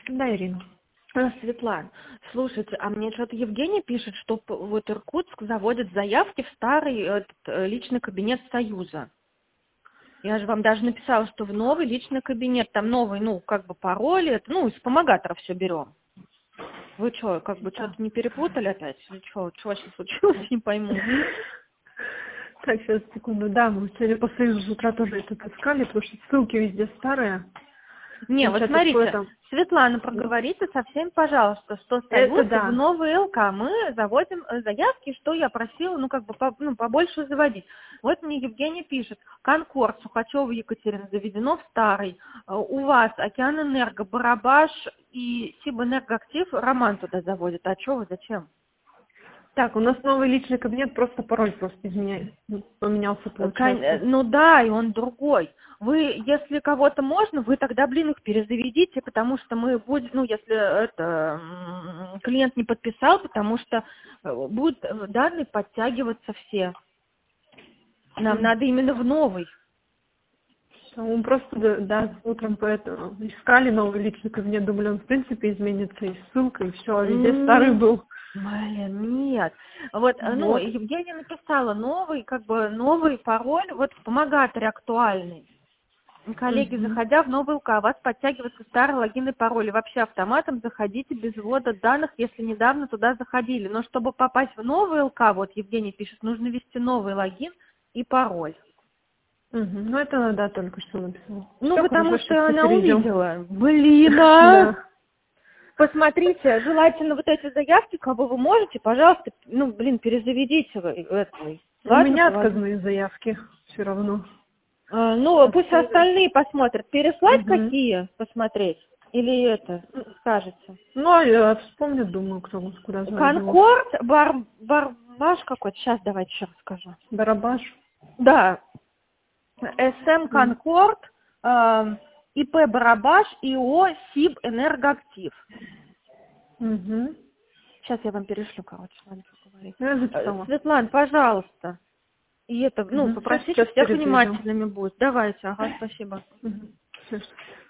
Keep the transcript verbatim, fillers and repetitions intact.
Да, Ирина. А, Светлана, слушайте, а мне что-то Евгений пишет, что п- вот Иркутск заводит заявки в старый этот, э, личный кабинет Союза. Я же вам даже написала, что в новый личный кабинет, там новый, ну, как бы пароли, это, ну, из вспомогатора все берем. Вы что, как бы Да. что-то не перепутали опять? Что, что вообще случилось, не пойму. Так, сейчас, секунду. Да, мы сегодня по союзу с утра тоже это искали, потому что ссылки везде старые. Не, вот Получается, смотрите, какое-то... Светлана, проговорите со всеми, пожалуйста, что Это Союз в да. новый ЛК мы заводим э, заявки, что я просила, ну, как бы, по- ну, побольше заводить. Вот мне Евгений пишет, Конкорд, Сухачева, Екатерина, заведено в старый. Э, У вас Океанэнерго, Барабаш и Сибэнергоактив Роман туда заводит. А что вы, зачем? Так, у нас новый личный кабинет, просто пароль просто изменяется. Поменялся, Кон- э, получается. Ну да, и он другой. Вы, если кого-то можно, вы тогда, блин, их перезаведите, потому что мы будем, ну, если это м, клиент не подписал, потому что э, будут э, данные подтягиваться все. Нам М. надо именно в новый. Всё, мы просто, да, да, утром поэтому искали новый личный кабинет, думали, он в принципе изменится, и ссылка, и все, а везде старый М, был. Блин, нет. Вот, э, ну, Вот. Евгения написала новый, как бы новый пароль, вот в помогаторе актуальный. Коллеги, Мгм. заходя в новый УК, у вас подтягивается старый логин и пароль. И вообще автоматом заходите без ввода данных, если недавно туда заходили. Но чтобы попасть в новый ЛК, вот Евгений пишет, нужно ввести новый логин и пароль. Мгм. Ну, это она, да, только что написала. Ну, Все потому хорошо, сейчас что все она перейдем. увидела. Блин, а! Да. Посмотрите, желательно вот эти заявки, кого вы можете, пожалуйста, ну, блин, перезаведите вы это. У Ладно, меня положу. отказные заявки все равно. А, ну, пусть Остальные. остальные посмотрят. Переслать Мгм. какие посмотреть? Или это, скажете? Ну, а я вспомню, думаю, кто у нас куда заводил. Конкорд, бар, барбаш какой-то, сейчас давайте еще расскажу. Барабаш. Да, СМ М. Конкорд, э, ИП Барабаш, ИО СИБ Энергоактив. Мгм. Сейчас я вам перешлю, короче, ладно, поговорить. Ну, я Э, записала. Светлана, пожалуйста, и это, ну, Все, попросите сейчас всех перезаведем. внимательными будь. Давайте, ага, спасибо. Мгм. Всё.